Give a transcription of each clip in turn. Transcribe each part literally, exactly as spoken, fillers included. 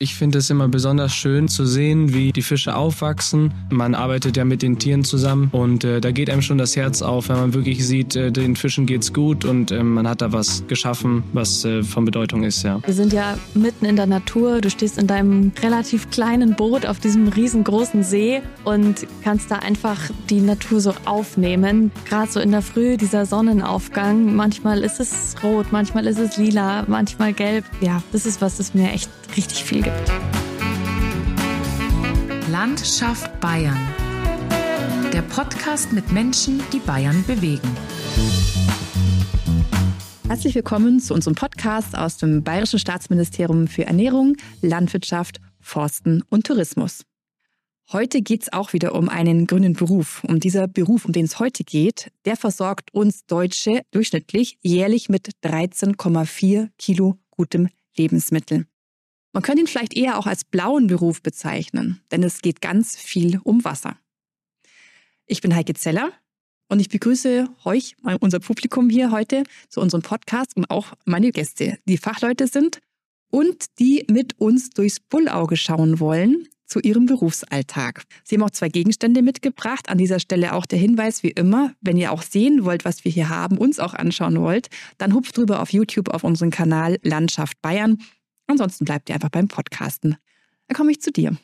Ich finde es immer besonders schön zu sehen, wie die Fische aufwachsen. Man arbeitet ja mit den Tieren zusammen und äh, da geht einem schon das Herz auf, wenn man wirklich sieht, äh, den Fischen geht's gut und äh, man hat da was geschaffen, was äh, von Bedeutung ist, ja. Wir sind ja mitten in der Natur. Du stehst in deinem relativ kleinen Boot auf diesem riesengroßen See und kannst da einfach die Natur so aufnehmen. Gerade so in der Früh, dieser Sonnenaufgang. Manchmal ist es rot, manchmal ist es lila, manchmal gelb. Ja, das ist was, das mir echt richtig viel gibt. Landschaft Bayern. Der Podcast mit Menschen, die Bayern bewegen. Herzlich willkommen zu unserem Podcast aus dem Bayerischen Staatsministerium für Ernährung, Landwirtschaft, Forsten und Tourismus. Heute geht es auch wieder um einen grünen Beruf. Um dieser Beruf, um den es heute geht, der versorgt uns Deutsche durchschnittlich jährlich mit dreizehn Komma vier Kilo gutem Lebensmittel. Man könnte ihn vielleicht eher auch als blauen Beruf bezeichnen, denn es geht ganz viel um Wasser. Ich bin Heike Zeller und ich begrüße euch, unser Publikum hier heute, zu unserem Podcast und auch meine Gäste, die Fachleute sind und die mit uns durchs Bullauge schauen wollen zu ihrem Berufsalltag. Sie haben auch zwei Gegenstände mitgebracht. An dieser Stelle auch der Hinweis, wie immer, wenn ihr auch sehen wollt, was wir hier haben, uns auch anschauen wollt, dann hupft drüber auf YouTube auf unseren Kanal Landschaft Bayern. Ansonsten bleibt ihr einfach beim Podcasten. Dann komme ich zu dir.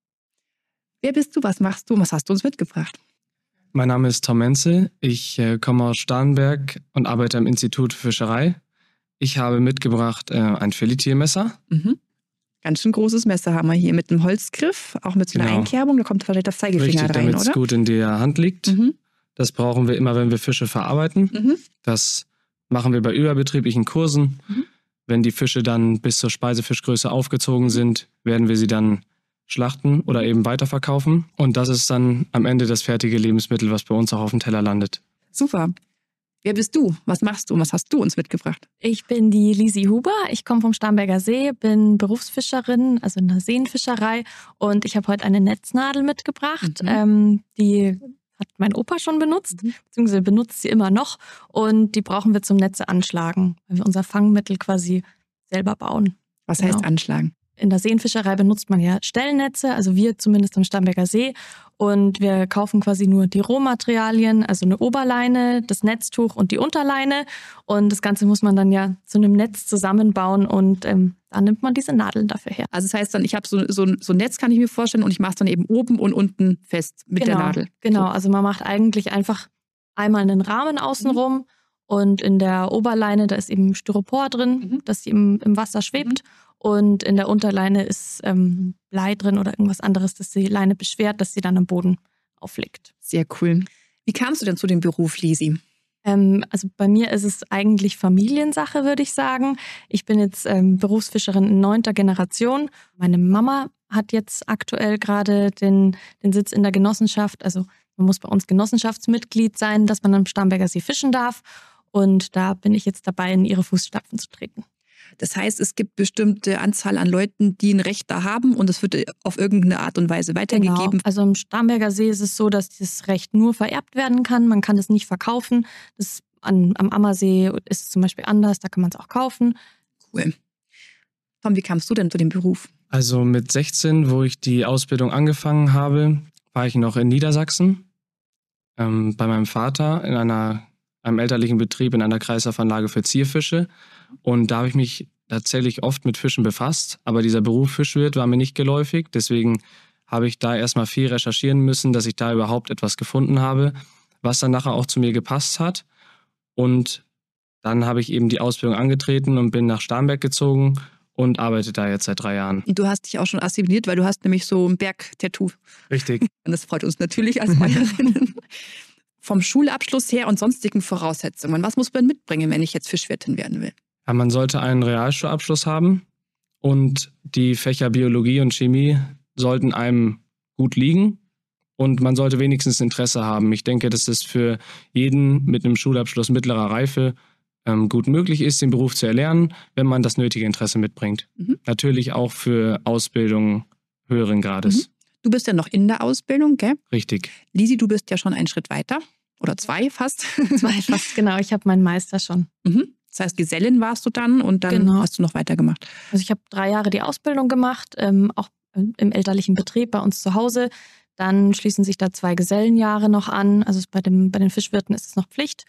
Wer bist du, was machst du, was hast du uns mitgebracht? Mein Name ist Tom Menzel, ich äh, komme aus Starnberg und arbeite am Institut für Fischerei. Ich habe mitgebracht äh, ein Filetiermesser. Mhm. Ganz schön großes Messer haben wir hier mit einem Holzgriff, auch mit so einer genau. Einkerbung, da kommt vielleicht der Zeigefinger Richtig, rein, oder? damit es gut in der Hand liegt. Mhm. Das brauchen wir immer, wenn wir Fische verarbeiten. Mhm. Das machen wir bei überbetrieblichen Kursen. Mhm. Wenn die Fische dann bis zur Speisefischgröße aufgezogen sind, werden wir sie dann schlachten oder eben weiterverkaufen. Und das ist dann am Ende das fertige Lebensmittel, was bei uns auch auf dem Teller landet. Super. Wer bist du? Was machst du? Was hast du uns mitgebracht? Ich bin die Lisi Huber. Ich komme vom Starnberger See, bin Berufsfischerin, also in der Seenfischerei. Und ich habe heute eine Netznadel mitgebracht. Mhm. Ähm, die hat mein Opa schon benutzt, mhm. beziehungsweise benutzt sie immer noch. Und die brauchen wir zum Netze anschlagen, weil wir unser Fangmittel quasi selber bauen. Was genau. heißt anschlagen? In der Seenfischerei benutzt man ja Stellnetze, also wir zumindest am Starnberger See. Und wir kaufen quasi nur die Rohmaterialien, also eine Oberleine, das Netztuch und die Unterleine. Und das Ganze muss man dann ja zu einem Netz zusammenbauen und ähm, da nimmt man diese Nadeln dafür her. Also das heißt dann, ich habe so, so, so ein Netz, kann ich mir vorstellen, und ich mache es dann eben oben und unten fest mit genau, der Nadel. Genau, also man macht eigentlich einfach einmal einen Rahmen außenrum mhm. und in der Oberleine, da ist eben Styropor drin, mhm. dass sie im, im Wasser schwebt. Mhm. Und in der Unterleine ist ähm, Blei drin oder irgendwas anderes, das die Leine beschwert, dass sie dann am Boden aufliegt. Sehr cool. Wie kamst du denn zu dem Beruf, Lisi? Ähm, also bei mir ist es eigentlich Familiensache, würde ich sagen. Ich bin jetzt ähm, Berufsfischerin in neunter Generation. Meine Mama hat jetzt aktuell gerade den, den Sitz in der Genossenschaft. Also man muss bei uns Genossenschaftsmitglied sein, dass man am Starnberger See fischen darf. Und da bin ich jetzt dabei, in ihre Fußstapfen zu treten. Das heißt, es gibt bestimmte Anzahl an Leuten, die ein Recht da haben und es wird auf irgendeine Art und Weise weitergegeben. Genau. Also am Starnberger See ist es so, dass dieses Recht nur vererbt werden kann. Man kann es nicht verkaufen. Das an, am Ammersee ist es zum Beispiel anders, da kann man es auch kaufen. Cool. Tom, wie kamst du denn zu dem Beruf? Also mit sechzehn, wo ich die Ausbildung angefangen habe, war ich noch in Niedersachsen ähm, bei meinem Vater in einer einem elterlichen Betrieb in einer Kreislaufanlage für Zierfische. Und da habe ich mich tatsächlich oft mit Fischen befasst. Aber dieser Beruf Fischwirt war mir nicht geläufig. Deswegen habe ich da erstmal viel recherchieren müssen, dass ich da überhaupt etwas gefunden habe, was dann nachher auch zu mir gepasst hat. Und dann habe ich eben die Ausbildung angetreten und bin nach Starnberg gezogen und arbeite da jetzt seit drei Jahren. Du hast dich auch schon assimiliert, weil du hast nämlich so ein Bergtattoo. Richtig. Und das freut uns natürlich als Bayerinnen. Vom Schulabschluss her und sonstigen Voraussetzungen. Was muss man mitbringen, wenn ich jetzt Fischwirtin werden will? Ja, man sollte einen Realschulabschluss haben und die Fächer Biologie und Chemie sollten einem gut liegen und man sollte wenigstens Interesse haben. Ich denke, dass es für jeden mit einem Schulabschluss mittlerer Reife ähm, gut möglich ist, den Beruf zu erlernen, wenn man das nötige Interesse mitbringt. Mhm. Natürlich auch für Ausbildung höheren Grades. Mhm. Du bist ja noch in der Ausbildung, gell? Richtig. Lisi, du bist ja schon einen Schritt weiter. Oder zwei fast. Zwei fast, genau. Ich habe meinen Meister schon. Mhm. Das heißt, Gesellin warst du dann und dann Genau. hast du noch weitergemacht. Also ich habe drei Jahre die Ausbildung gemacht, ähm, auch im elterlichen Betrieb bei uns zu Hause. Dann schließen sich da zwei Gesellenjahre noch an. Also bei, dem, bei den Fischwirten ist es noch Pflicht.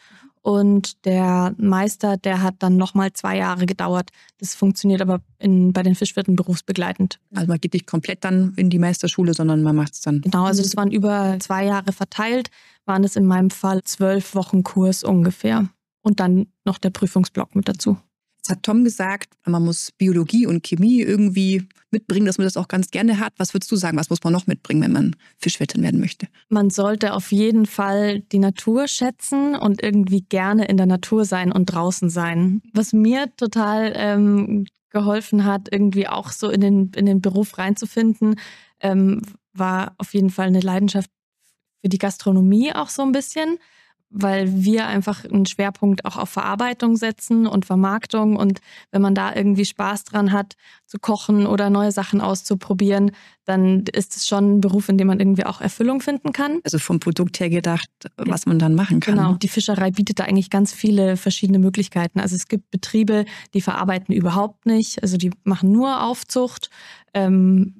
Und der Meister, der hat dann nochmal zwei Jahre gedauert. Das funktioniert aber in, bei den Fischwirten berufsbegleitend. Also man geht nicht komplett dann in die Meisterschule, sondern man macht es dann. Genau, also das waren über zwei Jahre verteilt, waren es in meinem Fall zwölf Wochen Kurs ungefähr. Und dann noch der Prüfungsblock mit dazu. Jetzt hat Tom gesagt, man muss Biologie und Chemie irgendwie mitbringen, dass man das auch ganz gerne hat. Was würdest du sagen, was muss man noch mitbringen, wenn man Fischwirtin werden möchte? Man sollte auf jeden Fall die Natur schätzen und irgendwie gerne in der Natur sein und draußen sein. Was mir total ähm, geholfen hat, irgendwie auch so in den, in den Beruf reinzufinden, ähm, war auf jeden Fall eine Leidenschaft für die Gastronomie auch so ein bisschen, weil wir einfach einen Schwerpunkt auch auf Verarbeitung setzen und Vermarktung. Und wenn man da irgendwie Spaß dran hat, zu kochen oder neue Sachen auszuprobieren, dann ist es schon ein Beruf, in dem man irgendwie auch Erfüllung finden kann. Also vom Produkt her gedacht, was man dann machen kann. Genau, die Fischerei bietet da eigentlich ganz viele verschiedene Möglichkeiten. Also es gibt Betriebe, die verarbeiten überhaupt nicht, also die machen nur Aufzucht. Ähm,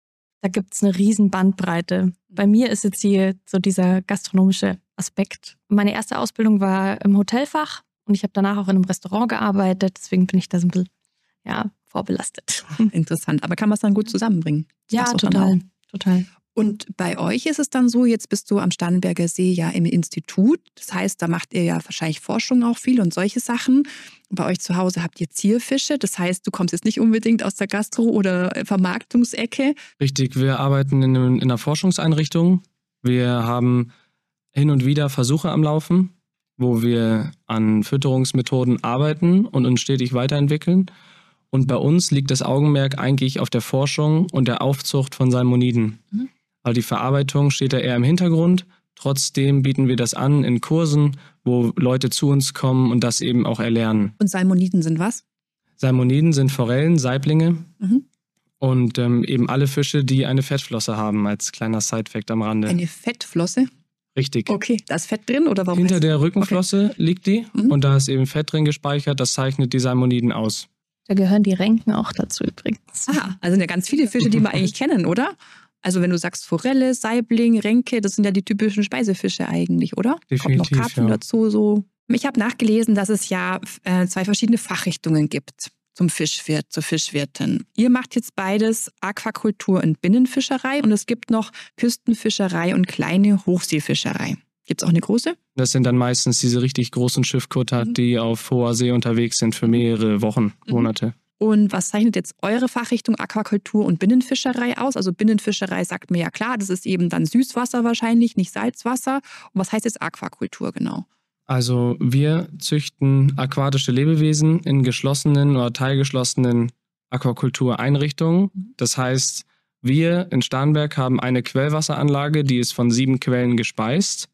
da gibt es eine riesen Bandbreite. Bei mir ist jetzt hier so dieser gastronomische Aspekt. Meine erste Ausbildung war im Hotelfach und ich habe danach auch in einem Restaurant gearbeitet. Deswegen bin ich da so ein bisschen ja, vorbelastet. Interessant, aber kann man es dann gut zusammenbringen? Das Ja, machst du dann total, auch. total. Und bei euch ist es dann so, jetzt bist du am Starnberger See ja im Institut. Das heißt, da macht ihr ja wahrscheinlich Forschung auch viel und solche Sachen. Bei euch zu Hause habt ihr Zierfische. Das heißt, du kommst jetzt nicht unbedingt aus der Gastro- oder Vermarktungsecke. Richtig, wir arbeiten in, einem, in einer Forschungseinrichtung. Wir haben hin und wieder Versuche am Laufen, wo wir an Fütterungsmethoden arbeiten und uns stetig weiterentwickeln. Und bei uns liegt das Augenmerk eigentlich auf der Forschung und der Aufzucht von Salmoniden. Mhm. Also die Verarbeitung steht da eher im Hintergrund. Trotzdem bieten wir das an in Kursen, wo Leute zu uns kommen und das eben auch erlernen. Und Salmoniden sind was? Salmoniden sind Forellen, Saiblinge Mhm. und ähm, eben alle Fische, die eine Fettflosse haben, als kleiner Sidefact am Rande. Eine Fettflosse? Richtig. Okay, da ist Fett drin oder warum? Hinter heißt der das? Rückenflosse Okay. liegt die Mhm. und da ist eben Fett drin gespeichert, das zeichnet die Salmoniden aus. Da gehören die Renken auch dazu übrigens. Ah, also sind ja ganz viele Fische, die wir eigentlich kennen, oder? Also wenn du sagst Forelle, Saibling, Renke, das sind ja die typischen Speisefische eigentlich, oder? Definitiv, Kommt noch Karpfen ja. dazu. So. Ich habe nachgelesen, dass es ja äh, zwei verschiedene Fachrichtungen gibt zum Fischwirt, zur Fischwirtin. Ihr macht jetzt beides, Aquakultur und Binnenfischerei, und es gibt noch Küstenfischerei und kleine Hochseefischerei. Gibt es auch eine große? Das sind dann meistens diese richtig großen Schiffkutter, Mhm. die auf hoher See unterwegs sind für mehrere Wochen, Mhm. Monate. Und was zeichnet jetzt eure Fachrichtung Aquakultur und Binnenfischerei aus? Also Binnenfischerei sagt mir ja klar, das ist eben dann Süßwasser wahrscheinlich, nicht Salzwasser. Und was heißt jetzt Aquakultur genau? Also wir züchten aquatische Lebewesen in geschlossenen oder teilgeschlossenen Aquakultureinrichtungen. Das heißt, wir in Starnberg haben eine Quellwasseranlage, die ist von sieben Quellen gespeist.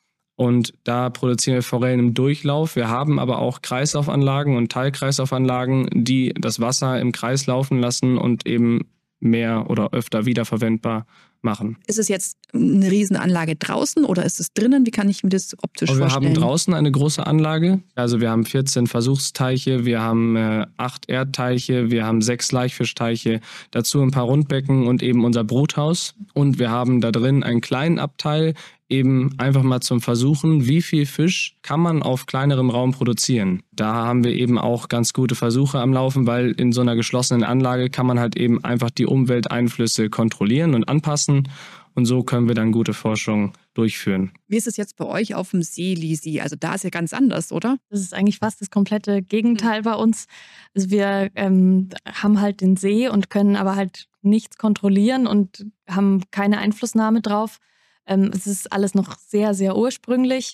Und da produzieren wir Forellen im Durchlauf. Wir haben aber auch Kreislaufanlagen und Teilkreislaufanlagen, die das Wasser im Kreis laufen lassen und eben mehr oder öfter wiederverwendbar machen. Ist es jetzt eine Riesenanlage draußen oder ist es drinnen? Wie kann ich mir das optisch Aber wir vorstellen? haben draußen eine große Anlage. Also wir haben vierzehn Versuchsteiche, wir haben äh, acht Erdteiche, wir haben sechs Laichfischteiche, dazu ein paar Rundbecken und eben unser Bruthaus. Und wir haben da drin einen kleinen Abteil, eben einfach mal zum Versuchen, wie viel Fisch kann man auf kleinerem Raum produzieren. Da haben wir eben auch ganz gute Versuche am Laufen, weil in so einer geschlossenen Anlage kann man halt eben einfach die Umwelteinflüsse kontrollieren und anpassen. Und so können wir dann gute Forschung durchführen. Wie ist es jetzt bei euch auf dem See, Lisi? Also da ist ja ganz anders, oder? Das ist eigentlich fast das komplette Gegenteil bei uns. Also wir ähm, haben halt den See und können aber halt nichts kontrollieren und haben keine Einflussnahme drauf. Ähm, es ist alles noch sehr, sehr ursprünglich.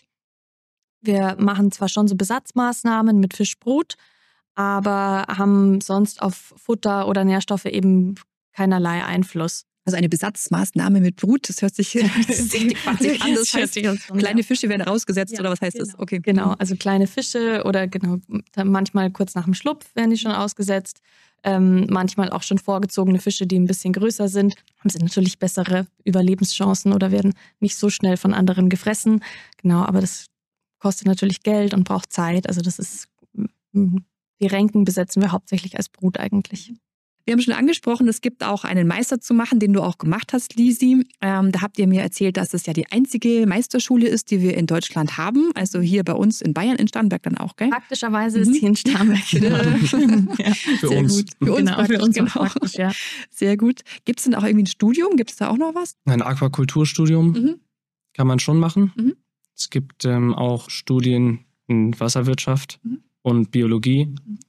Wir machen zwar schon so Besatzmaßnahmen mit Fischbrut, aber haben sonst auf Futter oder Nährstoffe eben keinerlei Einfluss. Also eine Besatzmaßnahme mit Brut, das hört sich richtig quatzig an. Das heißt, kleine Fische werden rausgesetzt, Ja, oder was heißt genau. das? Okay. Genau, also kleine Fische oder genau, manchmal kurz nach dem Schlupf werden die schon ausgesetzt. Ähm, manchmal auch schon vorgezogene Fische, die ein bisschen größer sind, haben sie natürlich bessere Überlebenschancen oder werden nicht so schnell von anderen gefressen. Genau, aber das kostet natürlich Geld und braucht Zeit. Also das ist die Renken besetzen wir hauptsächlich als Brut eigentlich. Wir haben schon angesprochen, es gibt auch einen Meister zu machen, den du auch gemacht hast, Lisi. Ähm, da habt ihr mir erzählt, dass es ja die einzige Meisterschule ist, die wir in Deutschland haben. Also hier bei uns in Bayern, in Starnberg dann auch, gell? Praktischerweise Mhm. ist sie in Starnberg. Ja. Für Sehr uns. gut. Für uns, Genau, praktisch, für uns genau. praktisch, ja. Sehr gut. Gibt es denn auch irgendwie ein Studium? Gibt es da auch noch was? Ein Aquakulturstudium Mhm. kann man schon machen. Mhm. Es gibt ähm, auch Studien in Wasserwirtschaft Mhm. und Biologie.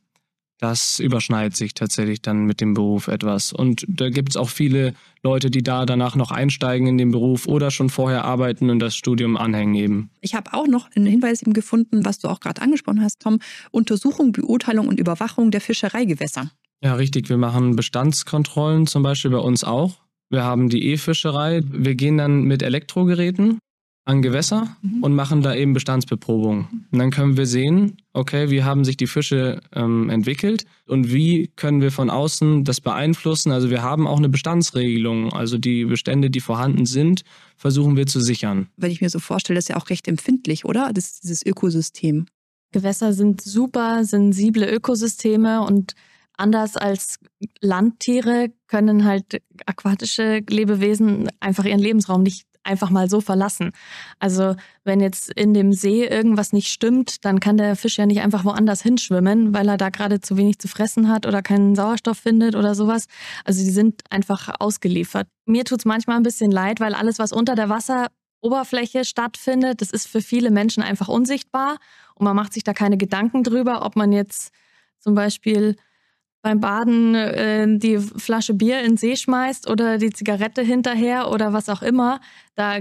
Das überschneidet sich tatsächlich dann mit dem Beruf etwas. Und da gibt es auch viele Leute, die da danach noch einsteigen in den Beruf oder schon vorher arbeiten und das Studium anhängen eben. Ich habe auch noch einen Hinweis eben gefunden, was du auch gerade angesprochen hast, Tom. Untersuchung, Beurteilung und Überwachung der Fischereigewässer. Ja, richtig. Wir machen Bestandskontrollen zum Beispiel bei uns auch. Wir haben die E-Fischerei. Wir gehen dann mit Elektrogeräten an Gewässer Mhm. und machen da eben Bestandsbeprobungen. Und dann können wir sehen, okay, wie haben sich die Fische ähm, entwickelt und wie können wir von außen das beeinflussen. Also wir haben auch eine Bestandsregelung, also die Bestände, die vorhanden sind, versuchen wir zu sichern. Wenn ich mir so vorstelle, das ist ja auch recht empfindlich, oder? Das, dieses Ökosystem. Gewässer sind super sensible Ökosysteme und anders als Landtiere können halt aquatische Lebewesen einfach ihren Lebensraum nicht einfach mal so verlassen. Also wenn jetzt in dem See irgendwas nicht stimmt, dann kann der Fisch ja nicht einfach woanders hinschwimmen, weil er da gerade zu wenig zu fressen hat oder keinen Sauerstoff findet oder sowas. Also die sind einfach ausgeliefert. Mir tut's manchmal ein bisschen leid, weil alles, was unter der Wasseroberfläche stattfindet, das ist für viele Menschen einfach unsichtbar und man macht sich da keine Gedanken drüber, ob man jetzt zum Beispiel beim Baden äh, die Flasche Bier in den See schmeißt oder die Zigarette hinterher oder was auch immer, da,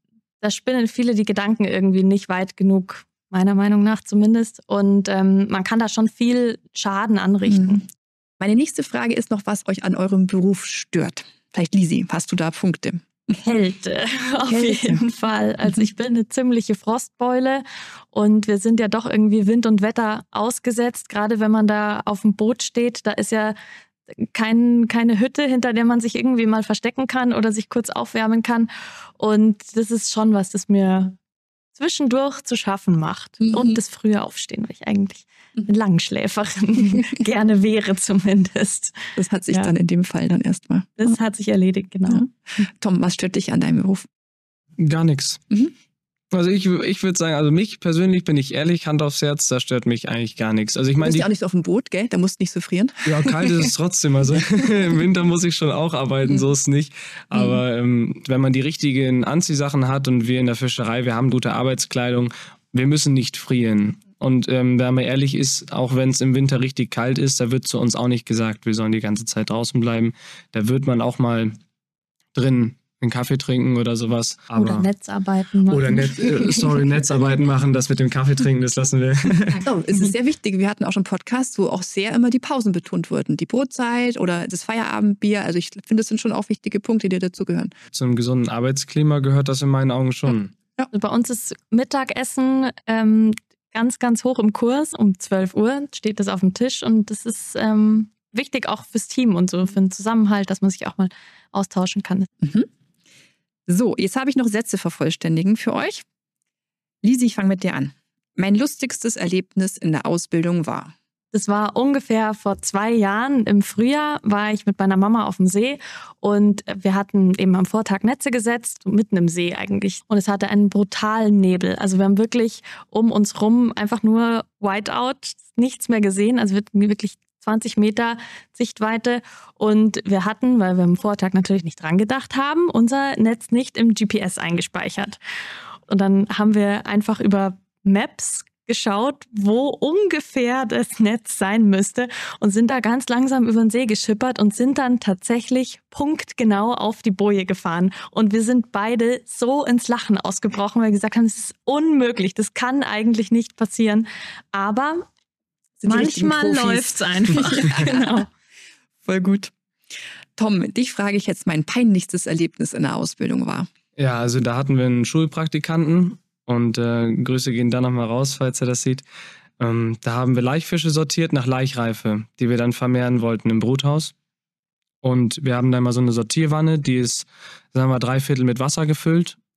da spinnen viele die Gedanken irgendwie nicht weit genug, meiner Meinung nach zumindest. Und ähm, man kann da schon viel Schaden anrichten. Mhm. Meine nächste Frage ist noch, was euch an eurem Beruf stört. Vielleicht Lisi, hast du da Punkte? Kälte, auf Kälte. jeden Fall. Also ich bin eine ziemliche Frostbeule und wir sind ja doch irgendwie Wind und Wetter ausgesetzt. Gerade wenn man da auf dem Boot steht, da ist ja kein, keine Hütte, hinter der man sich irgendwie mal verstecken kann oder sich kurz aufwärmen kann. Und das ist schon was, das mir zwischendurch zu schaffen macht. Mhm. Und das frühe Aufstehen, weil ich eigentlich eine Langschläferin gerne wäre zumindest. Das hat sich Ja. dann in dem Fall dann erstmal. Das hat sich erledigt, genau. Ja. Tom, was stört dich an deinem Beruf? Gar nichts. Mhm. Also ich, ich würde sagen, also mich persönlich, bin ich ehrlich, Hand aufs Herz, da stört mich eigentlich gar nichts. Also ich Du meine, bist die, ja auch nicht so auf dem Boot, gell? Da musst du nicht so frieren. ja, kalt ist es trotzdem. Also im Winter muss ich schon auch arbeiten, so ist es nicht. Aber ähm, wenn man die richtigen Anziehsachen hat und wir in der Fischerei, wir haben gute Arbeitskleidung, wir müssen nicht frieren. Und ähm, wenn man ehrlich ist, auch wenn es im Winter richtig kalt ist, da wird zu uns auch nicht gesagt, wir sollen die ganze Zeit draußen bleiben. Da wird man auch mal drin einen Kaffee trinken oder sowas. Aber Oder Netzarbeiten machen. Oder Net, äh, sorry, Netzarbeiten machen, das mit dem Kaffee trinken, das lassen wir. Oh, es ist sehr wichtig. Wir hatten auch schon Podcasts, wo auch sehr immer die Pausen betont wurden. Die Brotzeit oder das Feierabendbier. Also ich finde, das sind schon auch wichtige Punkte, die dazugehören. Zum gesunden Arbeitsklima gehört das in meinen Augen schon. Also bei uns ist Mittagessen ähm, ganz, ganz hoch im Kurs. Um zwölf Uhr steht das auf dem Tisch und das ist ähm, wichtig auch fürs Team und so, für den Zusammenhalt, dass man sich auch mal austauschen kann. Mhm. So, jetzt habe ich noch Sätze vervollständigen für euch. Lisi, ich fange mit dir an. Mein lustigstes Erlebnis in der Ausbildung war. Das war ungefähr vor zwei Jahren. Im Frühjahr war ich mit meiner Mama auf dem See und wir hatten eben am Vortag Netze gesetzt, mitten im See eigentlich. Und es hatte einen brutalen Nebel. Also wir haben wirklich um uns rum einfach nur Whiteout, nichts mehr gesehen. Also wirklich zwanzig Meter Sichtweite. Und wir hatten, weil wir am Vortag natürlich nicht dran gedacht haben, unser Netz nicht im G P S eingespeichert. Und dann haben wir einfach über Maps geschaut, wo ungefähr das Netz sein müsste und sind da ganz langsam über den See geschippert und sind dann tatsächlich punktgenau auf die Boje gefahren. Und wir sind beide so ins Lachen ausgebrochen, weil wir gesagt haben, das ist unmöglich, das kann eigentlich nicht passieren. Aber Sind die richtigen manchmal Profis. läuft's einfach. Genau. Voll gut. Tom, dich frage ich jetzt, mein peinlichstes Erlebnis in der Ausbildung war. Ja, also da hatten wir einen Schulpraktikanten und äh, Grüße gehen da nochmal raus, falls er das sieht. Ähm, da haben wir Laichfische sortiert nach Laichreife, die wir dann vermehren wollten im Bruthaus. Und wir haben da mal so eine Sortierwanne, die ist, sagen wir, drei Viertel mit Wasser gefüllt.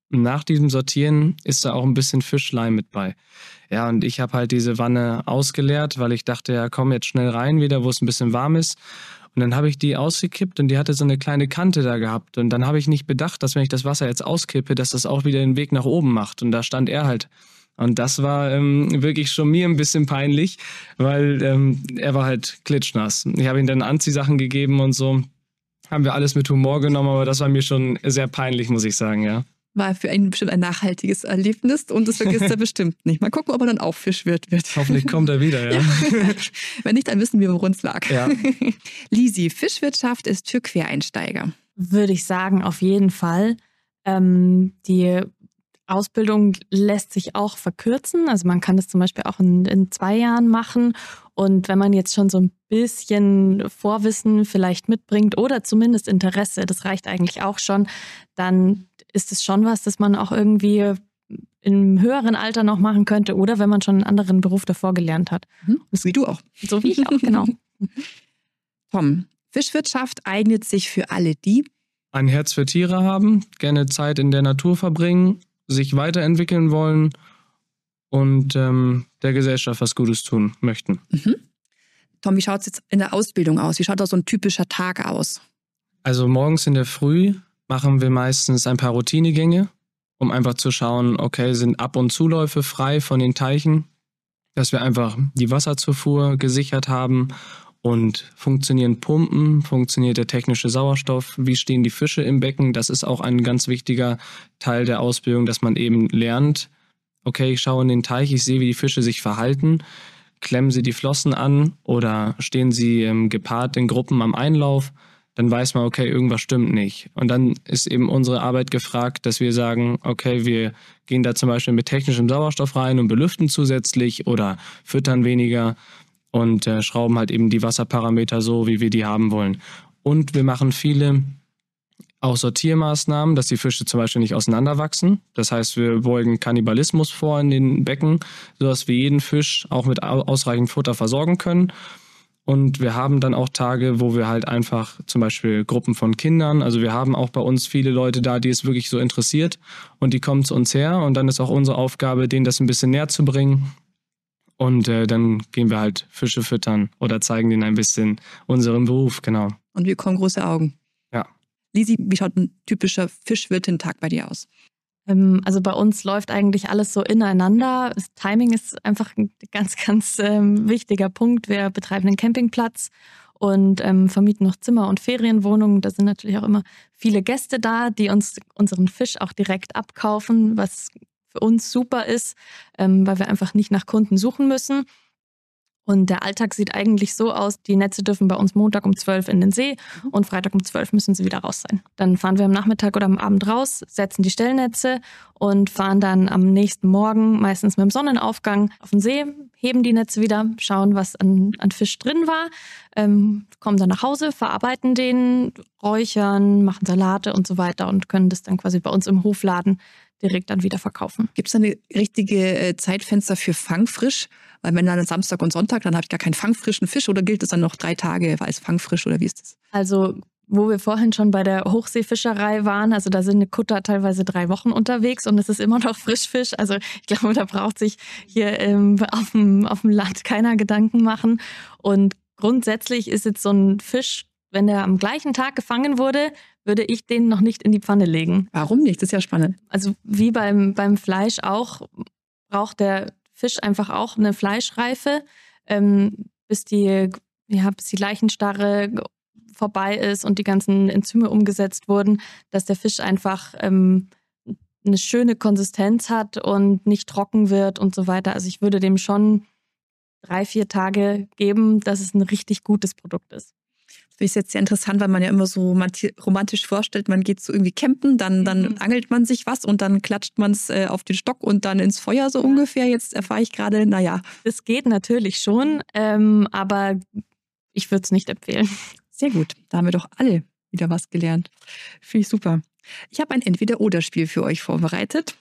Nach diesem Sortieren ist da auch ein bisschen Fischleim mit bei. Ja, und ich habe halt diese Wanne ausgeleert, weil ich dachte, ja komm jetzt schnell rein wieder, wo es ein bisschen warm ist. Und dann habe ich die ausgekippt und die hatte so eine kleine Kante da gehabt. Und dann habe ich nicht bedacht, dass wenn ich das Wasser jetzt auskippe, dass das auch wieder den Weg nach oben macht. Und da stand er halt. Und das war ähm, wirklich schon mir ein bisschen peinlich, weil ähm, er war halt klitschnass. Ich habe ihm dann Anziehsachen gegeben und so. Haben wir alles mit Humor genommen, aber das war mir schon sehr peinlich, muss ich sagen, ja. War für ihn bestimmt ein nachhaltiges Erlebnis und das vergisst er bestimmt nicht. Mal gucken, ob er dann auch Fischwirt wird. Hoffentlich kommt er wieder, ja. ja. Wenn nicht, dann wissen wir, woran es lag. Ja. Lisi, Fischwirtschaft ist für Quereinsteiger. Würde ich sagen, auf jeden Fall. Ähm, die Ausbildung lässt sich auch verkürzen. Also man kann das zum Beispiel auch in, in zwei Jahren machen. Und wenn man jetzt schon so ein bisschen Vorwissen vielleicht mitbringt oder zumindest Interesse, das reicht eigentlich auch schon, dann ist es schon was, das man auch irgendwie im höheren Alter noch machen könnte oder wenn man schon einen anderen Beruf davor gelernt hat. Mhm. Wie du auch. So wie ich auch, genau. Tom, Fischwirtschaft eignet sich für alle, die ein Herz für Tiere haben, gerne Zeit in der Natur verbringen, sich weiterentwickeln wollen und ähm, der Gesellschaft was Gutes tun möchten. Mhm. Tom, wie schaut es jetzt in der Ausbildung aus? Wie schaut da so ein typischer Tag aus? Also morgens in der Früh machen wir meistens ein paar Routinegänge, um einfach zu schauen, okay, sind Ab- und Zuläufe frei von den Teichen, dass wir einfach die Wasserzufuhr gesichert haben und funktionieren Pumpen, funktioniert der technische Sauerstoff, wie stehen die Fische im Becken, das ist auch ein ganz wichtiger Teil der Ausbildung, dass man eben lernt, okay, ich schaue in den Teich, ich sehe, wie die Fische sich verhalten, klemmen sie die Flossen an oder stehen sie ähm, gepaart in Gruppen am Einlauf, dann weiß man, okay, irgendwas stimmt nicht. Und dann ist eben unsere Arbeit gefragt, dass wir sagen, okay, wir gehen da zum Beispiel mit technischem Sauerstoff rein und belüften zusätzlich oder füttern weniger und äh, schrauben halt eben die Wasserparameter so, wie wir die haben wollen. Und wir machen viele auch Sortiermaßnahmen, dass die Fische zum Beispiel nicht auseinanderwachsen. Das heißt, wir beugen Kannibalismus vor in den Becken, sodass wir jeden Fisch auch mit ausreichend Futter versorgen können. Und wir haben dann auch Tage, wo wir halt einfach zum Beispiel Gruppen von Kindern, also wir haben auch bei uns viele Leute da, die es wirklich so interessiert und die kommen zu uns her und dann ist auch unsere Aufgabe, denen das ein bisschen näher zu bringen und äh, dann gehen wir halt Fische füttern oder zeigen denen ein bisschen unseren Beruf, genau. Und wir bekommen große Augen. Ja. Lisi, wie schaut ein typischer Fischwirtin-Tag bei dir aus? Also bei uns läuft eigentlich alles so ineinander. Das Timing ist einfach ein ganz, ganz ähm, wichtiger Punkt. Wir betreiben einen Campingplatz und ähm, vermieten noch Zimmer und Ferienwohnungen. Da sind natürlich auch immer viele Gäste da, die uns unseren Fisch auch direkt abkaufen, was für uns super ist, ähm, weil wir einfach nicht nach Kunden suchen müssen. Und der Alltag sieht eigentlich so aus, die Netze dürfen bei uns Montag um zwölf in den See und Freitag um zwölf müssen sie wieder raus sein. Dann fahren wir am Nachmittag oder am Abend raus, setzen die Stellnetze und fahren dann am nächsten Morgen, meistens mit dem Sonnenaufgang, auf den See, heben die Netze wieder, schauen, was an, an Fisch drin war, ähm, kommen dann nach Hause, verarbeiten den, räuchern, machen Salate und so weiter und können das dann quasi bei uns im Hofladen direkt dann wieder verkaufen. Gibt es da eine richtige äh, Zeitfenster für Fangfrisch? Weil wenn dann Samstag und Sonntag, dann habe ich gar keinen fangfrischen Fisch oder gilt es dann noch drei Tage als fangfrisch oder wie ist das? Also wo wir vorhin schon bei der Hochseefischerei waren, also da sind eine Kutter teilweise drei Wochen unterwegs und es ist immer noch Frischfisch. Also ich glaube, da braucht sich hier ähm, auf dem, auf dem Land keiner Gedanken machen. Und grundsätzlich ist jetzt so ein Fisch, wenn der am gleichen Tag gefangen wurde, würde ich den noch nicht in die Pfanne legen. Warum nicht? Das ist ja spannend. Also wie beim, beim Fleisch auch, braucht der Fisch einfach auch eine Fleischreife, ähm, bis die, ja, bis die Leichenstarre vorbei ist und die ganzen Enzyme umgesetzt wurden, dass der Fisch einfach ähm, eine schöne Konsistenz hat und nicht trocken wird und so weiter. Also ich würde dem schon drei, vier Tage geben, dass es ein richtig gutes Produkt ist. Das ist jetzt sehr interessant, weil man ja immer so romantisch vorstellt, man geht so irgendwie campen, dann, dann mhm. angelt man sich was und dann klatscht man es äh, auf den Stock und dann ins Feuer so ungefähr. Jetzt erfahre ich gerade, naja. Das geht natürlich schon, ähm, aber ich würde es nicht empfehlen. Sehr gut, da haben wir doch alle wieder was gelernt. Finde ich super. Ich habe ein Entweder-Oder-Spiel für euch vorbereitet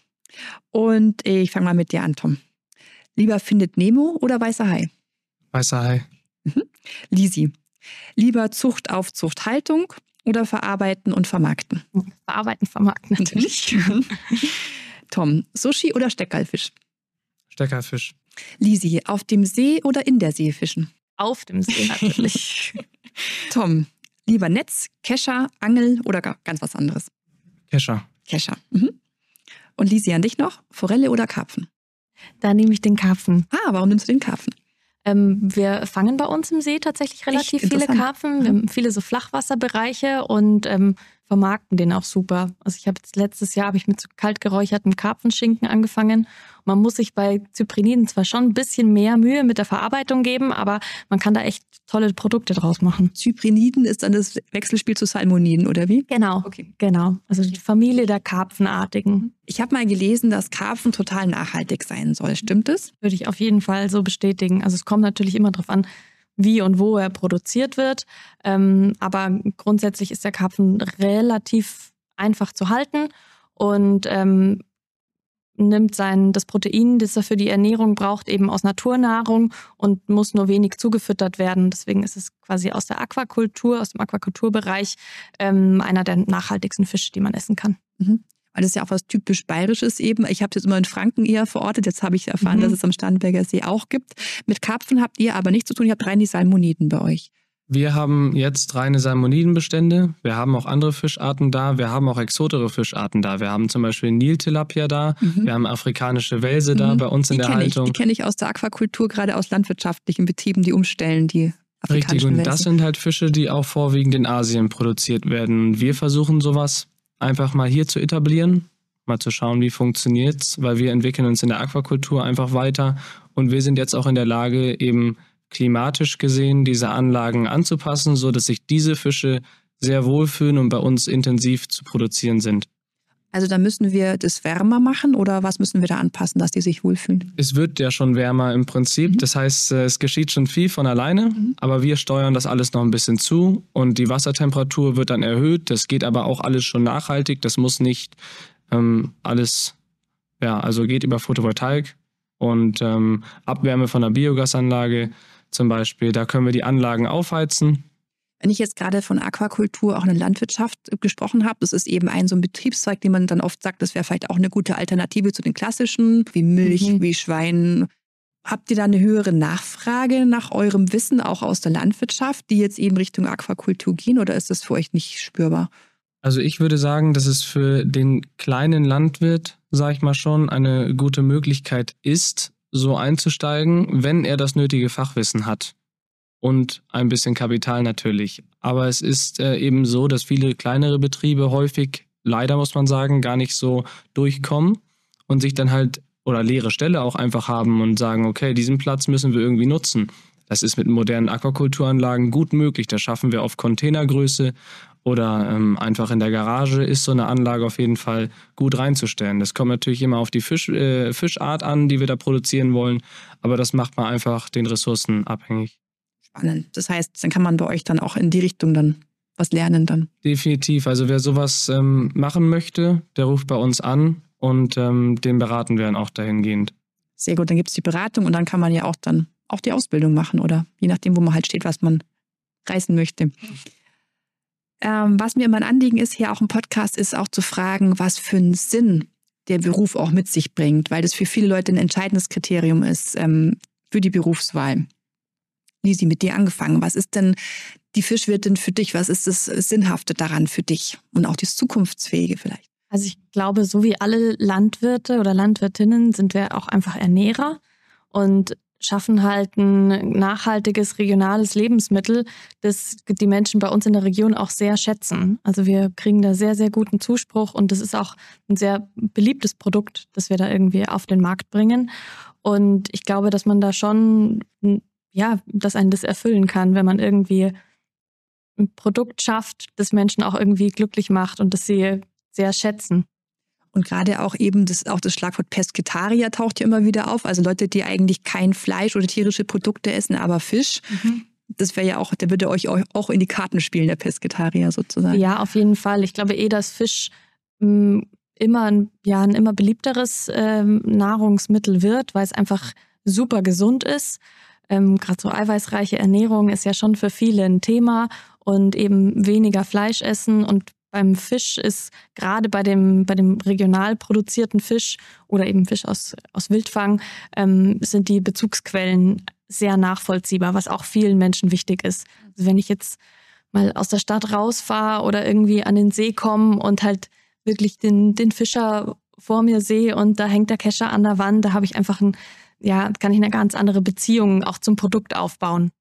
und ich fange mal mit dir an, Tom. Lieber Findet Nemo oder Weißer Hai? Weißer Hai. Mhm. Lisi. Lieber Zucht, Aufzucht, Haltung oder verarbeiten und vermarkten? Verarbeiten, vermarkten natürlich. Tom, Sushi oder Steckerlfisch? Steckerfisch. Lisi, auf dem See oder in der See fischen? Auf dem See natürlich. Tom, lieber Netz, Kescher, Angel oder gar ganz was anderes? Kescher. Kescher. Mhm. Und Lisi, an dich noch, Forelle oder Karpfen? Da nehme ich den Karpfen. Ah, warum nimmst du den Karpfen? Ähm, wir fangen bei uns im See tatsächlich relativ viele Karpfen. Wir haben viele so Flachwasserbereiche und ähm, vermarkten den auch super. Also ich habe jetzt letztes Jahr habe ich mit so kalt geräuchertem Karpfenschinken angefangen. Und man muss sich bei Cypriniden zwar schon ein bisschen mehr Mühe mit der Verarbeitung geben, aber man kann da echt tolle Produkte draus machen. Cypriniden ist dann das Wechselspiel zu Salmoniden, oder wie? Genau, Okay. genau. Also die Familie der Karpfenartigen. Ich habe mal gelesen, dass Karpfen total nachhaltig sein soll. Stimmt das? Würde ich auf jeden Fall so bestätigen. Also es kommt natürlich immer darauf an, wie und wo er produziert wird. Ähm, aber grundsätzlich ist der Karpfen relativ einfach zu halten und ähm, nimmt sein, das Protein, das er für die Ernährung braucht, eben aus Naturnahrung und muss nur wenig zugefüttert werden. Deswegen ist es quasi aus der Aquakultur, aus dem Aquakulturbereich ähm, einer der nachhaltigsten Fische, die man essen kann. Mhm. Weil das ist ja auch was typisch Bayerisches eben. Ich habe es jetzt immer in Franken eher verortet. Jetzt habe ich erfahren, mhm. dass es am Starnberger See auch gibt. Mit Karpfen habt ihr aber nichts zu tun. Ihr habt rein die Salmoniden bei euch. Wir haben jetzt reine Salmonidenbestände. Wir haben auch andere Fischarten da. Wir haben auch exotische Fischarten da. Wir haben zum Beispiel Niltilapia da. Mhm. Wir haben afrikanische Welse da mhm. bei uns in die der Haltung. Ich. Die kenne ich aus der Aquakultur, gerade aus landwirtschaftlichen Betrieben, die umstellen, die afrikanischen Richtig, und Welse. das sind halt Fische, die auch vorwiegend in Asien produziert werden. Wir versuchen sowas einfach mal hier zu etablieren, mal zu schauen, wie funktioniert es, weil wir entwickeln uns in der Aquakultur einfach weiter und wir sind jetzt auch in der Lage, eben klimatisch gesehen diese Anlagen anzupassen, sodass sich diese Fische sehr wohlfühlen und bei uns intensiv zu produzieren sind. Also da müssen wir das wärmer machen oder was müssen wir da anpassen, dass die sich wohlfühlen? Es wird ja schon wärmer im Prinzip. Mhm. Das heißt, es geschieht schon viel von alleine, mhm. aber wir steuern das alles noch ein bisschen zu und die Wassertemperatur wird dann erhöht. Das geht aber auch alles schon nachhaltig. Das muss nicht ähm, alles, ja, also geht über Photovoltaik und ähm, Abwärme von einer Biogasanlage zum Beispiel. Da können wir die Anlagen aufheizen. Wenn ich jetzt gerade von Aquakultur, auch in der Landwirtschaft gesprochen habe, das ist eben ein so ein Betriebszweig, den man dann oft sagt, das wäre vielleicht auch eine gute Alternative zu den klassischen, wie Milch, mhm. wie Schwein. Habt ihr da eine höhere Nachfrage nach eurem Wissen, auch aus der Landwirtschaft, die jetzt eben Richtung Aquakultur gehen, oder ist das für euch nicht spürbar? Also ich würde sagen, dass es für den kleinen Landwirt, sage ich mal schon, eine gute Möglichkeit ist, so einzusteigen, wenn er das nötige Fachwissen hat. Und ein bisschen Kapital natürlich. Aber es ist äh, eben so, dass viele kleinere Betriebe häufig, leider muss man sagen, gar nicht so durchkommen und sich dann halt, oder leere Ställe auch einfach haben und sagen, okay, diesen Platz müssen wir irgendwie nutzen. Das ist mit modernen Aquakulturanlagen gut möglich. Das schaffen wir auf Containergröße oder ähm, einfach in der Garage ist so eine Anlage auf jeden Fall gut reinzustellen. Das kommt natürlich immer auf die Fisch, äh, Fischart an, die wir da produzieren wollen, aber das macht man einfach den Ressourcen abhängig. Spannend. Das heißt, dann kann man bei euch dann auch in die Richtung dann was lernen dann. Definitiv. Also wer sowas ähm, machen möchte, der ruft bei uns an und ähm, den beraten wir dann auch dahingehend. Sehr gut, dann gibt es die Beratung und dann kann man ja auch dann auch die Ausbildung machen oder je nachdem, wo man halt steht, was man reißen möchte. Ähm, was mir immer ein Anliegen ist, hier auch im Podcast, ist auch zu fragen, was für einen Sinn der Beruf auch mit sich bringt, weil das für viele Leute ein entscheidendes Kriterium ist ähm, für die Berufswahl. Lisi, mit dir angefangen. Was ist denn die Fischwirtin für dich? Was ist das Sinnhafte daran für dich? Und auch das Zukunftsfähige vielleicht? Also ich glaube, so wie alle Landwirte oder Landwirtinnen sind wir auch einfach Ernährer und schaffen halt ein nachhaltiges, regionales Lebensmittel, das die Menschen bei uns in der Region auch sehr schätzen. Also wir kriegen da sehr, sehr guten Zuspruch und das ist auch ein sehr beliebtes Produkt, das wir da irgendwie auf den Markt bringen. Und ich glaube, dass man da schon, ja, dass einen das erfüllen kann, wenn man irgendwie ein Produkt schafft, das Menschen auch irgendwie glücklich macht und das sie sehr schätzen. Und gerade auch eben das, auch das Schlagwort Pesketarier taucht ja immer wieder auf. Also Leute, die eigentlich kein Fleisch oder tierische Produkte essen, aber Fisch. Mhm. Das wäre ja auch, der würde euch auch in die Karten spielen, der Pesketarier sozusagen. Ja, auf jeden Fall. Ich glaube eh, dass Fisch mh, immer ein, ja, ein immer beliebteres ähm, Nahrungsmittel wird, weil es einfach super gesund ist. Ähm, gerade so eiweißreiche Ernährung ist ja schon für viele ein Thema und eben weniger Fleisch essen und beim Fisch ist gerade bei dem, bei dem regional produzierten Fisch oder eben Fisch aus, aus Wildfang, ähm, sind die Bezugsquellen sehr nachvollziehbar, was auch vielen Menschen wichtig ist. Also wenn ich jetzt mal aus der Stadt rausfahre oder irgendwie an den See komme und halt wirklich den, den Fischer vor mir sehe und da hängt der Kescher an der Wand, da habe ich einfach ein, ja, kann ich eine ganz andere Beziehung auch zum Produkt aufbauen.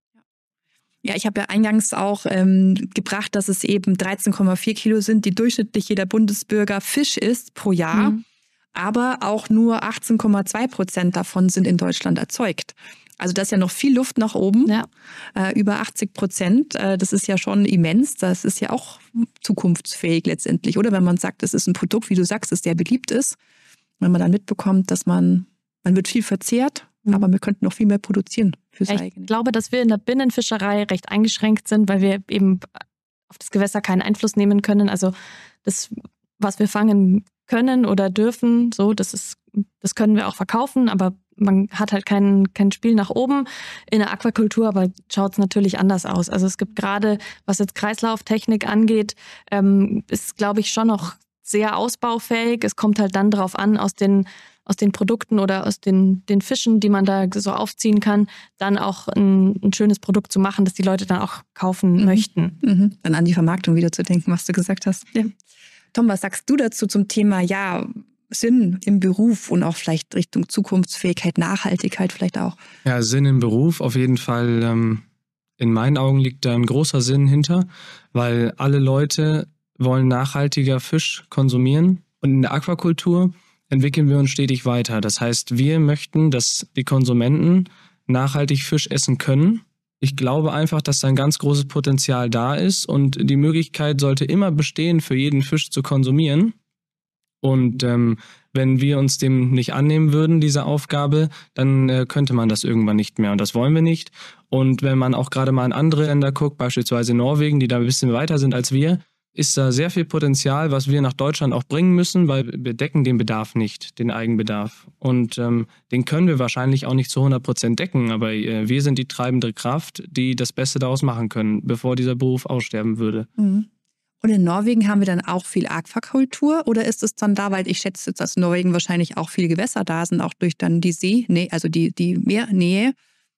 Ja, ich habe ja eingangs auch ähm, gebracht, dass es eben dreizehn Komma vier Kilo sind, die durchschnittlich jeder Bundesbürger Fisch isst pro Jahr. Mhm. Aber auch nur achtzehn Komma zwei Prozent davon sind in Deutschland erzeugt. Also da ist ja noch viel Luft nach oben, ja. äh, über achtzig Prozent. Äh, das ist ja schon immens. Das ist ja auch zukunftsfähig letztendlich, oder? Wenn man sagt, es ist ein Produkt, wie du sagst, das sehr beliebt ist. Wenn man dann mitbekommt, dass man, man wird viel verzehrt, mhm. aber wir könnten noch viel mehr produzieren fürs ich eigene. Ich glaube, dass wir in der Binnenfischerei recht eingeschränkt sind, weil wir eben auf das Gewässer keinen Einfluss nehmen können. Also das, was wir fangen können oder dürfen, so, das ist, das können wir auch verkaufen, aber man hat halt kein, kein Spiel nach oben. In der Aquakultur aber schaut es natürlich anders aus. Also es gibt gerade, was jetzt Kreislauftechnik angeht, ähm, ist, glaube ich, schon noch sehr ausbaufähig. Es kommt halt dann darauf an, aus den, aus den Produkten oder aus den, den Fischen, die man da so aufziehen kann, dann auch ein, ein schönes Produkt zu machen, das die Leute dann auch kaufen mhm. möchten. Mhm. Dann an die Vermarktung wieder zu denken, was du gesagt hast. Ja. Tom, was sagst du dazu zum Thema, ja, Sinn im Beruf und auch vielleicht Richtung Zukunftsfähigkeit, Nachhaltigkeit vielleicht auch? Ja, Sinn im Beruf auf jeden Fall. Ähm, in meinen Augen liegt da ein großer Sinn hinter, weil alle Leute wollen nachhaltiger Fisch konsumieren. Und in der Aquakultur entwickeln wir uns stetig weiter. Das heißt, wir möchten, dass die Konsumenten nachhaltig Fisch essen können. Ich glaube einfach, dass da ein ganz großes Potenzial da ist und die Möglichkeit sollte immer bestehen, für jeden Fisch zu konsumieren. Und ähm, wenn wir uns dem nicht annehmen würden, diese Aufgabe, dann äh, könnte man das irgendwann nicht mehr. Und das wollen wir nicht. Und wenn man auch gerade mal in andere Länder guckt, beispielsweise Norwegen, die da ein bisschen weiter sind als wir, ist da sehr viel Potenzial, was wir nach Deutschland auch bringen müssen, weil wir decken den Bedarf nicht, den Eigenbedarf. Und ähm, den können wir wahrscheinlich auch nicht zu hundert Prozent decken, aber äh, wir sind die treibende Kraft, die das Beste daraus machen können, bevor dieser Beruf aussterben würde. Mhm. Und in Norwegen haben wir dann auch viel Aquakultur oder ist es dann da, weil ich schätze jetzt, dass in Norwegen wahrscheinlich auch viele Gewässer da sind, auch durch dann die See, nee, also die, die Meernähe,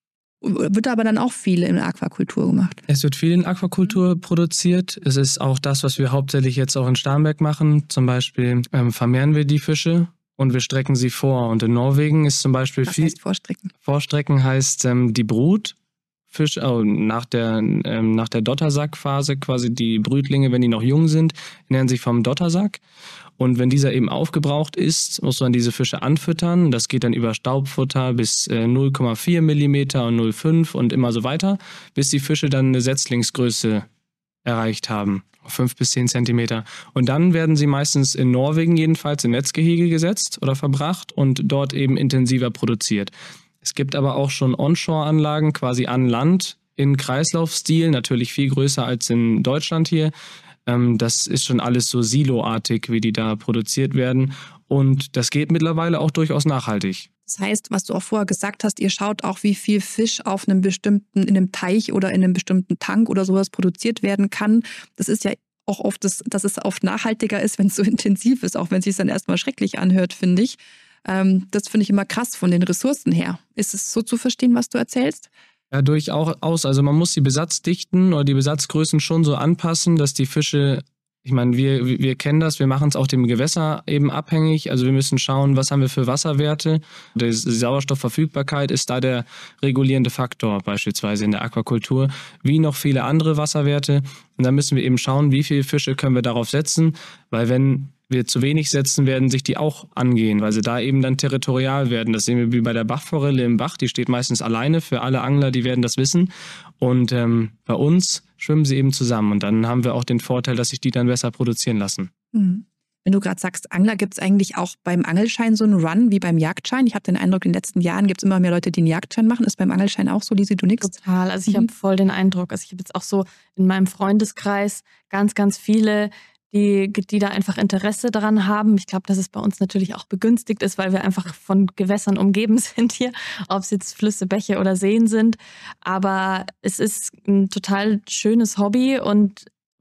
wird aber dann auch viel in Aquakultur gemacht? Es wird viel in Aquakultur produziert. Es ist auch das, was wir hauptsächlich jetzt auch in Starnberg machen. Zum Beispiel ähm, vermehren wir die Fische und wir strecken sie vor. Und in Norwegen ist zum Beispiel was viel... heißt Vorstrecken? Vorstrecken heißt ähm, die Brut. Fisch, oh, nach der, ähm, nach der Dottersackphase, quasi die Brütlinge, wenn die noch jung sind, ernähren sich vom Dottersack. Und wenn dieser eben aufgebraucht ist, muss man diese Fische anfüttern. Das geht dann über Staubfutter bis äh, null Komma vier Millimeter und null Komma fünf und immer so weiter, bis die Fische dann eine Setzlingsgröße erreicht haben, fünf bis zehn Zentimeter. Und dann werden sie meistens in Norwegen jedenfalls in Netzgehege gesetzt oder verbracht und dort eben intensiver produziert. Es gibt aber auch schon Onshore-Anlagen quasi an Land in Kreislaufstil, natürlich viel größer als in Deutschland hier. Das ist schon alles so siloartig, wie die da produziert werden. Und das geht mittlerweile auch durchaus nachhaltig. Das heißt, was du auch vorher gesagt hast, ihr schaut auch, wie viel Fisch auf einem bestimmten, in einem Teich oder in einem bestimmten Tank oder sowas produziert werden kann. Das ist ja auch oft, das, dass es oft nachhaltiger ist, wenn es so intensiv ist, auch wenn es sich dann erstmal schrecklich anhört, finde ich. Das finde ich immer krass von den Ressourcen her. Ist es so zu verstehen, was du erzählst? Ja, durchaus. Also man muss die Besatzdichten oder die Besatzgrößen schon so anpassen, dass die Fische, ich meine, wir, wir kennen das, wir machen es auch dem Gewässer eben abhängig. Also wir müssen schauen, was haben wir für Wasserwerte. Die Sauerstoffverfügbarkeit ist da der regulierende Faktor, beispielsweise in der Aquakultur, wie noch viele andere Wasserwerte. Und da müssen wir eben schauen, wie viele Fische können wir darauf setzen, weil wenn wir zu wenig setzen, werden sich die auch angehen, weil sie da eben dann territorial werden. Das sehen wir wie bei der Bachforelle im Bach, die steht meistens alleine. Für alle Angler, die werden das wissen. Und ähm, bei uns schwimmen sie eben zusammen. Und dann haben wir auch den Vorteil, dass sich die dann besser produzieren lassen. Mhm. Wenn du gerade sagst, Angler, gibt es eigentlich auch beim Angelschein so einen Run wie beim Jagdschein? Ich habe den Eindruck, in den letzten Jahren gibt es immer mehr Leute, die einen Jagdschein machen. Ist beim Angelschein auch so, Lisi, du nix? Total. Also ich mhm. habe voll den Eindruck. Also ich habe jetzt auch so in meinem Freundeskreis ganz, ganz viele, die, die da einfach Interesse daran haben. Ich glaube, dass es bei uns natürlich auch begünstigt ist, weil wir einfach von Gewässern umgeben sind hier, ob es jetzt Flüsse, Bäche oder Seen sind. Aber es ist ein total schönes Hobby und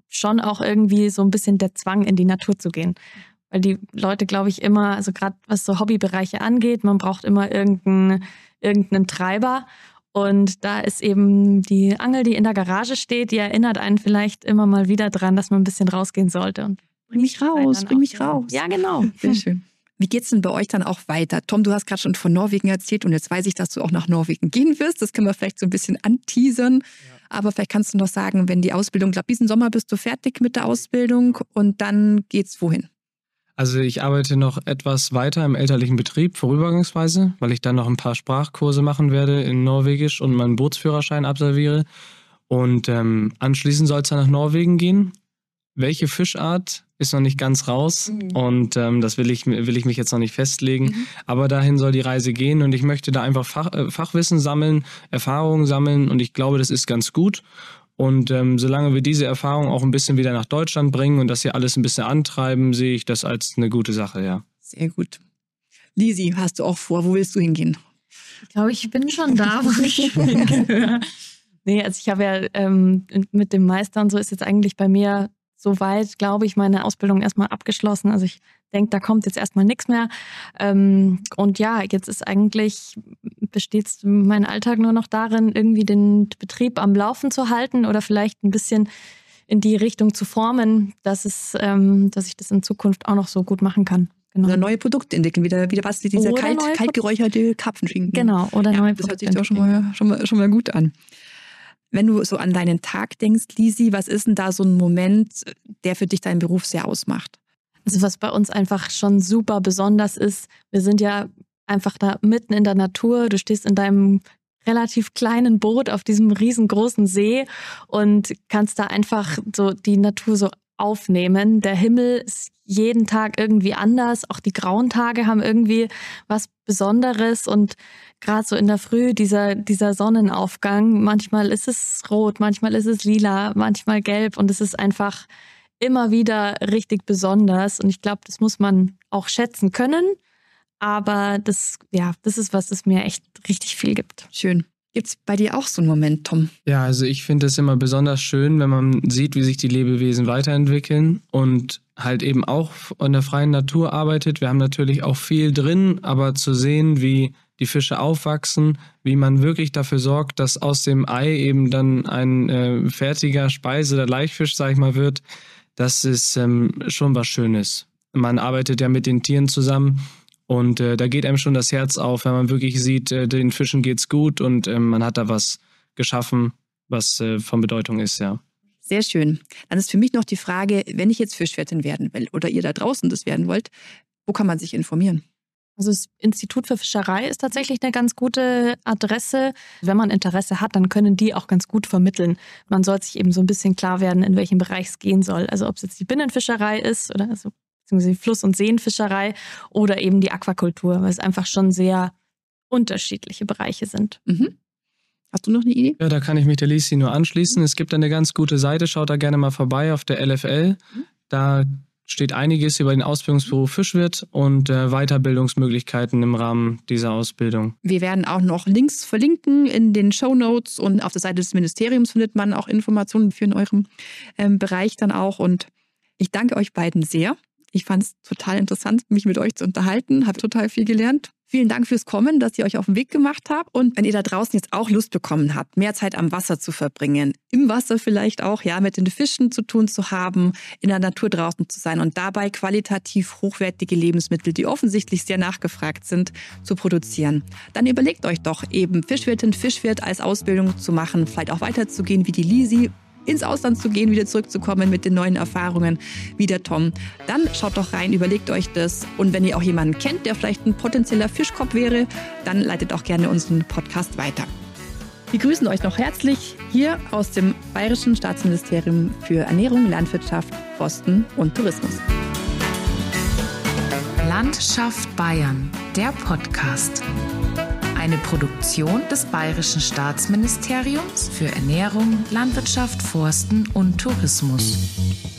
schon auch irgendwie so ein bisschen der Zwang, in die Natur zu gehen. Weil die Leute, glaube ich, immer, also gerade was so Hobbybereiche angeht, man braucht immer irgendeinen, irgendeinen Treiber. Und da ist eben die Angel, die in der Garage steht, die erinnert einen vielleicht immer mal wieder dran, dass man ein bisschen rausgehen sollte. Und bring mich raus, bring mich raus. Ja, genau. Sehr schön. Wie geht's denn bei euch dann auch weiter? Tom, du hast gerade schon von Norwegen erzählt und jetzt weiß ich, dass du auch nach Norwegen gehen wirst. Das können wir vielleicht so ein bisschen anteasern. Ja. Aber vielleicht kannst du noch sagen, wenn die Ausbildung, ich glaube, diesen Sommer bist du fertig mit der Ausbildung und dann geht's wohin? Also ich arbeite noch etwas weiter im elterlichen Betrieb, vorübergangsweise, weil ich dann noch ein paar Sprachkurse machen werde in Norwegisch und meinen Bootsführerschein absolviere. Und ähm, anschließend soll es dann nach Norwegen gehen. Welche Fischart ist noch nicht ganz raus mhm. und ähm, das will ich, will ich mich jetzt noch nicht festlegen. Mhm. Aber dahin soll die Reise gehen und ich möchte da einfach Fach, äh, Fachwissen sammeln, Erfahrungen sammeln und ich glaube, das ist ganz gut. Und ähm, solange wir diese Erfahrung auch ein bisschen wieder nach Deutschland bringen und das hier alles ein bisschen antreiben, sehe ich das als eine gute Sache, ja. Sehr gut. Lisi, hast du auch vor, wo willst du hingehen? Ich glaube, ich bin schon da, wo ich hingehöre. Nee, also ich habe ja ähm, mit dem Meister und so ist jetzt eigentlich bei mir soweit, glaube ich, meine Ausbildung erstmal abgeschlossen. Also ich denke, da kommt jetzt erstmal nichts mehr. Ähm, und ja, jetzt ist eigentlich, besteht mein Alltag nur noch darin, irgendwie den Betrieb am Laufen zu halten oder vielleicht ein bisschen in die Richtung zu formen, dass es, ähm, dass ich das in Zukunft auch noch so gut machen kann. Genau. Oder neue Produkte entwickeln, wieder, wieder was, dieser kalt, kalt geräucherte Karpfenschinken. Genau, oder ja, neue das Produkte. Das hört sich doch schon mal, schon, mal, schon mal gut an. Wenn du so an deinen Tag denkst, Lisi, was ist denn da so ein Moment, der für dich deinen Beruf sehr ausmacht? Also was bei uns einfach schon super besonders ist, wir sind ja einfach da mitten in der Natur. Du stehst in deinem relativ kleinen Boot auf diesem riesengroßen See und kannst da einfach so die Natur so aufnehmen. Der Himmel ist jeden Tag irgendwie anders. Auch die grauen Tage haben irgendwie was Besonderes und gerade so in der Früh dieser, dieser Sonnenaufgang, manchmal ist es rot, manchmal ist es lila, manchmal gelb und es ist einfach immer wieder richtig besonders und ich glaube, das muss man auch schätzen können, aber das, ja, das ist was, das mir echt richtig viel gibt. Schön. Gibt's bei dir auch so einen Moment, Tom? Ja, also ich finde es immer besonders schön, wenn man sieht, wie sich die Lebewesen weiterentwickeln und halt eben auch in der freien Natur arbeitet. Wir haben natürlich auch viel drin, aber zu sehen, wie die Fische aufwachsen, wie man wirklich dafür sorgt, dass aus dem Ei eben dann ein äh, fertiger Speise- oder Laichfisch, sag ich mal, wird, das ist ähm, schon was Schönes. Man arbeitet ja mit den Tieren zusammen und äh, da geht einem schon das Herz auf, wenn man wirklich sieht, äh, den Fischen geht's gut und äh, man hat da was geschaffen, was äh, von Bedeutung ist, ja. Sehr schön. Dann ist für mich noch die Frage, wenn ich jetzt Fischwirtin werden will oder ihr da draußen das werden wollt, wo kann man sich informieren? Also das Institut für Fischerei ist tatsächlich eine ganz gute Adresse. Wenn man Interesse hat, dann können die auch ganz gut vermitteln. Man soll sich eben so ein bisschen klar werden, in welchem Bereich es gehen soll. Also ob es jetzt die Binnenfischerei ist oder also beziehungsweise die Fluss- und Seenfischerei oder eben die Aquakultur, weil es einfach schon sehr unterschiedliche Bereiche sind. Mhm. Hast du noch eine Idee? Ja, da kann ich mich der Lisi nur anschließen. Es gibt eine ganz gute Seite, schaut da gerne mal vorbei auf der L F L. Mhm. Da steht einiges über den Ausbildungsberuf Fischwirt und äh, Weiterbildungsmöglichkeiten im Rahmen dieser Ausbildung. Wir werden auch noch Links verlinken in den Shownotes und auf der Seite des Ministeriums findet man auch Informationen für in eurem ähm, Bereich dann auch. Und ich danke euch beiden sehr. Ich fand es total interessant, mich mit euch zu unterhalten, habe total viel gelernt. Vielen Dank fürs Kommen, dass ihr euch auf den Weg gemacht habt. Und wenn ihr da draußen jetzt auch Lust bekommen habt, mehr Zeit am Wasser zu verbringen, im Wasser vielleicht auch, ja, mit den Fischen zu tun zu haben, in der Natur draußen zu sein und dabei qualitativ hochwertige Lebensmittel, die offensichtlich sehr nachgefragt sind, zu produzieren, dann überlegt euch doch eben Fischwirtin, Fischwirt als Ausbildung zu machen, vielleicht auch weiterzugehen wie die Lisi, ins Ausland zu gehen, wieder zurückzukommen mit den neuen Erfahrungen wie der Tom. Dann schaut doch rein, überlegt euch das. Und wenn ihr auch jemanden kennt, der vielleicht ein potenzieller Fischkopf wäre, dann leitet auch gerne unseren Podcast weiter. Wir grüßen euch noch herzlich hier aus dem Bayerischen Staatsministerium für Ernährung, Landwirtschaft, Forsten und Tourismus. Landschaft Bayern, der Podcast. Eine Produktion des Bayerischen Staatsministeriums für Ernährung, Landwirtschaft, Forsten und Tourismus.